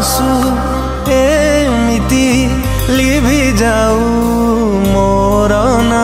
आंसू एमिति लिभि जाऊ मोर ना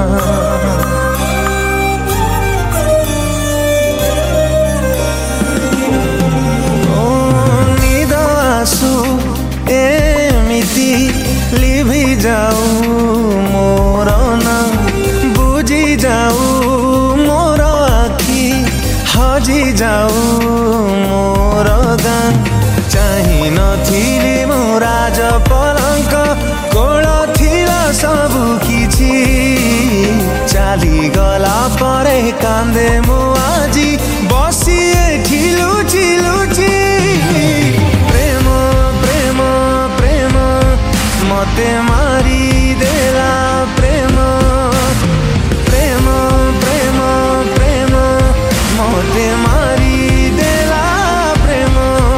निद आंसू एमिति लिभि जाऊ मोर ना बुझी जाऊ मोर आखि हजी जाऊ मोर गान चाहि नथिली मो राज पलंक कोल थिला सबु किछि चाली गला परे कांदे मो आजी बसी एठी लुचि लुचि प्रेम प्रेम प्रेम मते मारी देला प्रेम प्रेम प्रेम प्रेम मते मारी देला प्रेम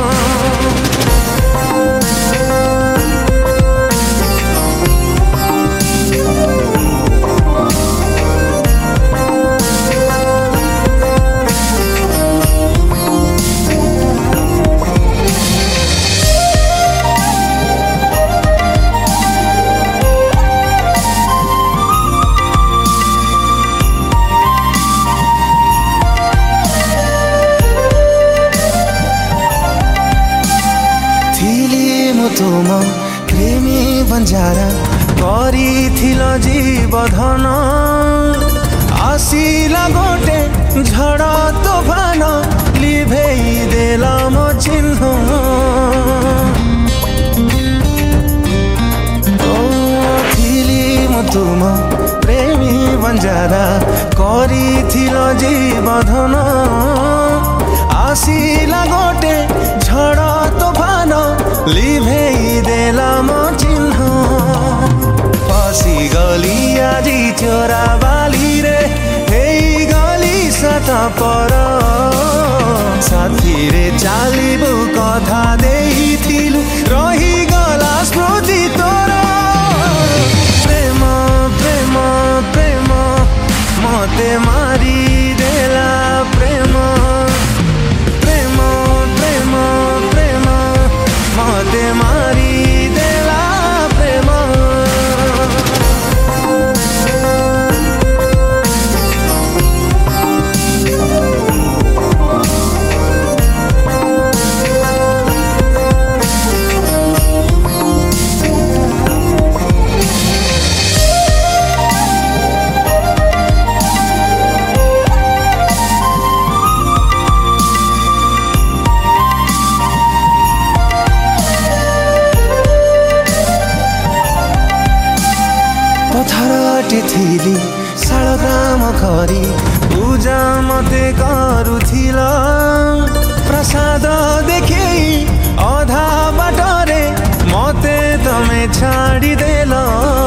तुम प्रेमी बंजारा करिथिल जीवधन आसिला गोटे झड़ तोफान लिभेई देला मो चिन्ह थिली मु तुम प्रेमी बंजारा करिथिल जीवधन आसिला गोटे झड़ तोफान लिभेई देला मो चिन्ह पसी गली आजी चोरा बाली रे हेई गली सत पर साथी रे चालिबु कथा देइथिलु रही गला स्मृति तोर प्रेम प्रेम प्रेम मते मारी देला प्रेम प्रेम प्रेम प्रेम मते मारी देला प्रेम पथरटी थिली शालग्राम करी पूजा मते करुथिला प्रसाद देखेई अधा बाटरे मते तमे छाड़ी देला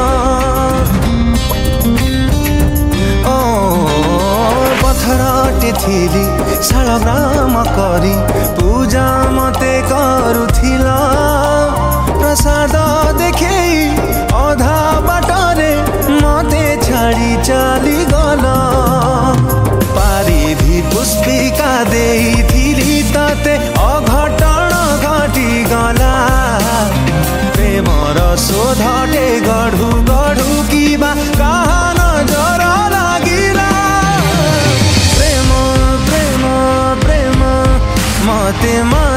ओ पथरटी थिली शालग्राम करी पूजा मते करुथिला प्रसाद देखेई अधा बाटरे मते छाड़ी चाली गला पारिधि पुष्पिका देइथिली ताते अघटन घटी गला प्रेमर शोधटे गढु गढु किबा कहाँ नजर लागिला प्रेम प्रेम प्रेम मते